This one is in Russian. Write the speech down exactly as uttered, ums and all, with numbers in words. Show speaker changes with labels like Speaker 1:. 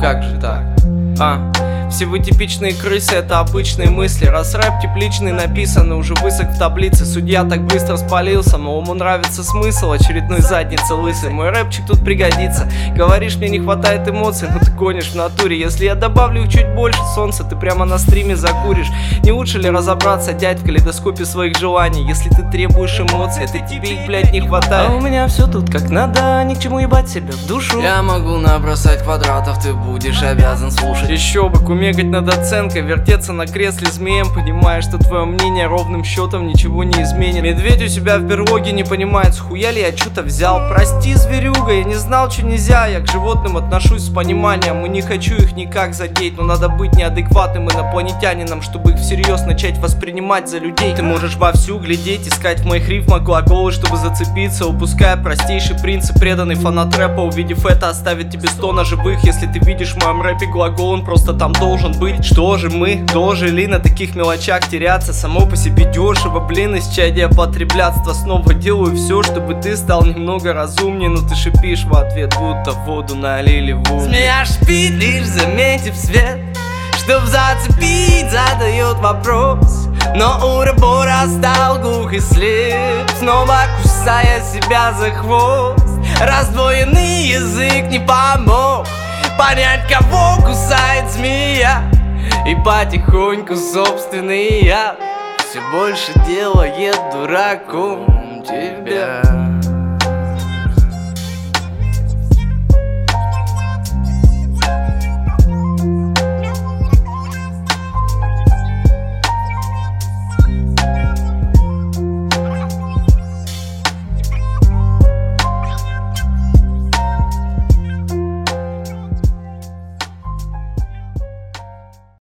Speaker 1: как же так? А, все вы типичные крысы, это обычные мысли. Раз рэп тепличный написанный уже высок в таблице. Судья так быстро спалился, но ему нравится смысл очередной задницы лысый. Мой рэпчик тут пригодится. Говоришь, мне не хватает эмоций, но ты гонишь в натуре. Если я добавлю их чуть больше, солнца, ты прямо на стриме закуришь. Не лучше ли разобраться, дядь, в калейдоскопе своих желаний? Если ты требуешь эмоций, это тебе их, блядь, не хватает. А у меня все тут как надо, ни к чему ебать себя в душу.
Speaker 2: Я могу набросать квадратов, ты будешь обязан слушать.
Speaker 1: Еще бы, кумекать над оценкой, вертеться на кресле змеем, понимая, что твое мнение ровным счетом ничего не изменит. Медведь у себя в берлоге не понимает, схуя ли я что-то взял. Прости, зверюга, я не знал, что нельзя. Я к животным отношусь с пониманием, и не хочу их никак задеть. Но надо быть неадекватным инопланетянином, чтобы их всерьез начать воспринимать за людей. Ты можешь вовсю глядеть, искать в моих рифмах глаголы, чтобы зацепиться, упуская простейший принцип. Преданный фанат рэпа, увидев это, оставит тебе сто ножевых. Если ты видишь в моем рэпе глагол, он просто там должен быть. Что же мы дожили на таких мелочах теряться? Само по себе дешево, блин, из чадия потреблятства. Снова делаю все, чтобы ты стал немного разумнее, но ты шипишь в ответ, будто воду налили в угли.
Speaker 2: Змея шипит, лишь заметив свет, чтоб зацепить, задает вопрос. Но Урабора стал глух и слеп, снова кусая себя за хвост. Раздвоенный язык не помог понять, кого кусает змея, и потихоньку собственный яд все больше делает дураком тебя.